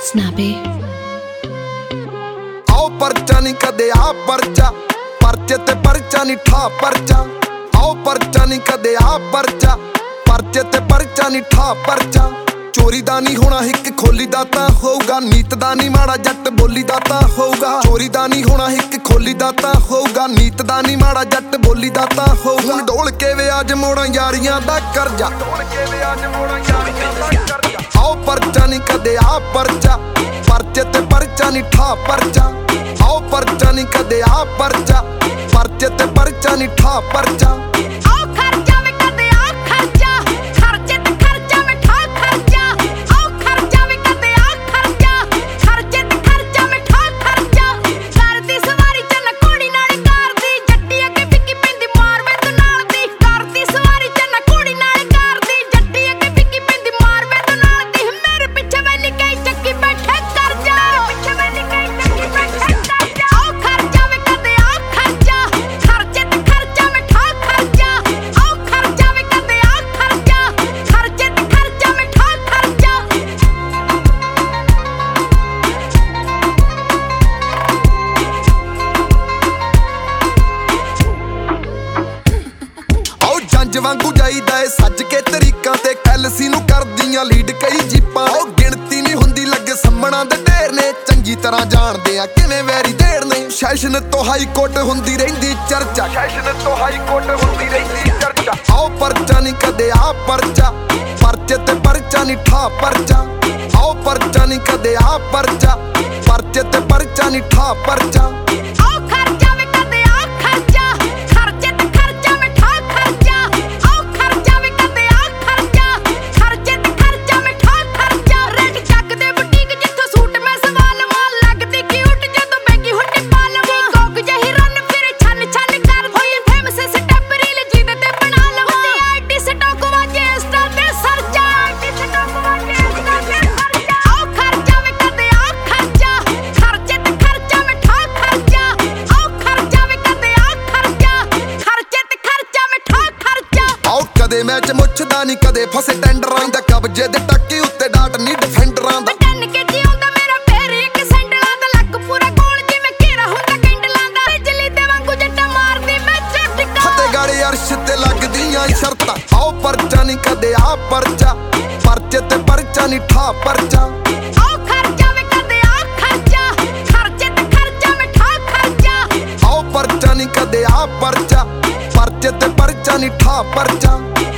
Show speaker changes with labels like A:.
A: Snappy
B: आओ परचा नहीं कदे आ परचा परचे ते परचा नहीं ठा परचा आओ परचा नहीं कदे आ परचा परचे ते परचा नहीं ठा परचा चोरी दा नहीं होना हिक खोली दा तां होऊगा नीत दा नहीं माड़ा जट बोली दा तां होऊगा चोरी दा नहीं होना हिक खोली दा तां होऊगा नीत दा नहीं माड़ा जट बोली दा तां होऊगा हुण ढोल के वे आज मोड़ा यारियां दा करजा ढोल के वे आज मोड़ा यारियां दा करजा आओ परचा नहीं कदे आ परचा परचे ते परचा नहीं ठा परचा आओ परचा नहीं कदे आ परचा परचे ते परचा नहीं ठा परचा वांगू जाईदा है सज के तरीकां ते कैलसी नूं करदियां लीड कई जीपां ओ गिणती नहीं हुंदी लगे सम्मणां दे ढेर ने चंगी तरह जाणदे आ किवें वैरी ढेर ने सैशन तो हाई कोर्ट हुंदी रहिंदी चर्चा सैशन तो हाई कोर्ट हुंदी रहिंदी चर्चा आओ परचा नहीं कदे आ परचा परचे ते परचा नहीं ठा परचा आओ परचा नहीं कदे आ परचा परचे ते परचा नहीं ठा परचा कदे मैच मुछदा नहीं कदे फसे टेंडरां दा कब्जे दे टक्के उत्ते डाट नहीं डिफेंडरां दा टन के जीउंदा मेरा पैर एक सैंडलां दा लक पूरा गोल जिवें घेरा हुंदा कैंडलां दा बिजली दे वांगू जट्टा मारदी मैं झटका फते गाड़े अर्श ते लगदियां शर्तां आओ परचा नहीं कदे आ परचा परचे ते परचा नहीं ठा परचा आओ खर्चा वे कदे आ खर्चा खर्चे ते खर्चा में ठा खर्चा आओ परचा नहीं कदे आ परचा परचे ते परचा नहीं ठा परचा